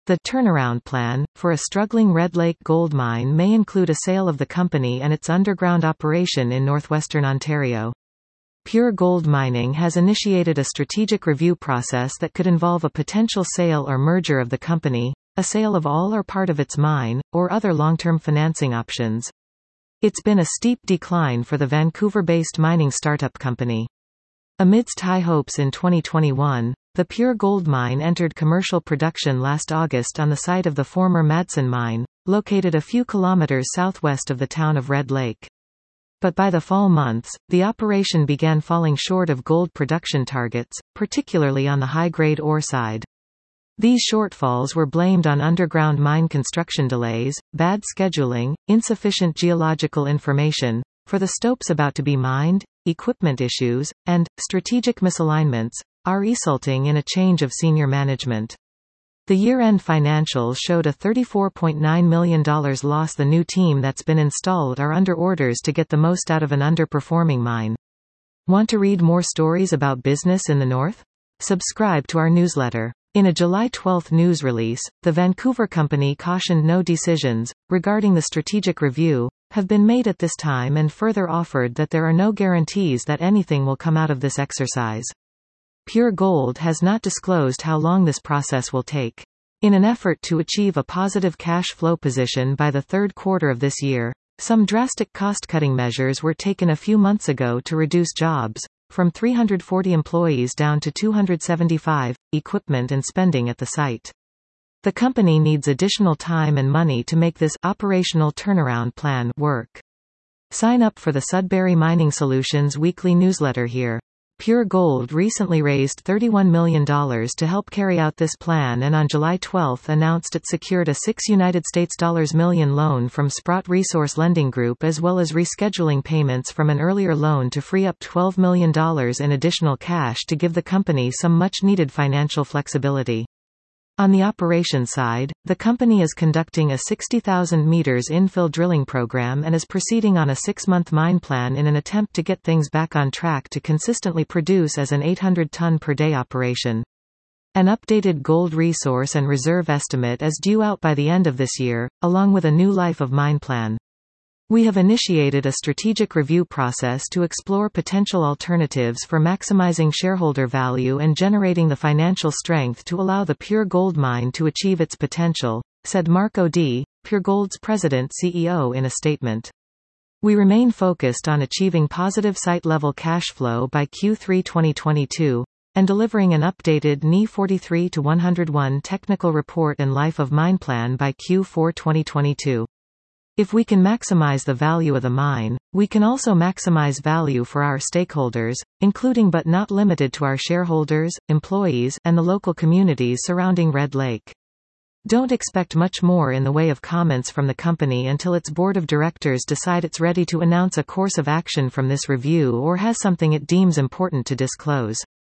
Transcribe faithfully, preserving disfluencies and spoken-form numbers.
The turnaround plan for a struggling Red Lake gold mine may include a sale of the company and its underground operation in northwestern Ontario. Pure Gold Mining has initiated a strategic review process that could involve a potential sale or merger of the company, a sale of all or part of its mine, or other long-term financing options. It's been a steep decline for the Vancouver-based mining startup company. Amidst high hopes in twenty twenty-one, the Pure Gold Mine entered commercial production last August on the site of the former Madsen mine, located a few kilometers southwest of the town of Red Lake. But by the fall months, the operation began falling short of gold production targets, particularly on the high-grade ore side. These shortfalls were blamed on underground mine construction delays, bad scheduling, insufficient geological information for the stopes about to be mined, equipment issues, and strategic misalignments, are resulting in a change of senior management. The year-end financials showed a thirty-four point nine million dollars loss. The new team that's been installed are under orders to get the most out of an underperforming mine. Want to read more stories about business in the North? Subscribe to our newsletter. In a July twelfth news release, the Vancouver company cautioned no decisions regarding the strategic review have been made at this time and further offered that there are no guarantees that anything will come out of this exercise. Pure Gold has not disclosed how long this process will take. In an effort to achieve a positive cash flow position by the third quarter of this year, some drastic cost-cutting measures were taken a few months ago to reduce jobs, from three hundred forty employees down to two hundred seventy-five, equipment and spending at the site. The company needs additional time and money to make this operational turnaround plan work. Sign up for the Sudbury Mining Solutions weekly newsletter here. Pure Gold recently raised thirty-one million dollars to help carry out this plan and on July twelfth announced it secured a six United States dollars million loan from Sprott Resource Lending Group as well as rescheduling payments from an earlier loan to free up twelve million dollars in additional cash to give the company some much-needed financial flexibility. On the operations side, the company is conducting a sixty thousand meters infill drilling program and is proceeding on a six-month mine plan in an attempt to get things back on track to consistently produce as an eight hundred ton per day operation. An updated gold resource and reserve estimate is due out by the end of this year, along with a new life of mine plan. We have initiated a strategic review process to explore potential alternatives for maximizing shareholder value and generating the financial strength to allow the Pure Gold Mine to achieve its potential, said Mark O'D, Pure Gold's president C E O in a statement. We remain focused on achieving positive site-level cash flow by Q three twenty twenty-two, and delivering an updated N I forty-three to one oh one technical report and life of mine plan by Q four twenty twenty-two. If we can maximize the value of the mine, we can also maximize value for our stakeholders, including but not limited to our shareholders, employees, and the local communities surrounding Red Lake. Don't expect much more in the way of comments from the company until its board of directors decide it's ready to announce a course of action from this review or has something it deems important to disclose.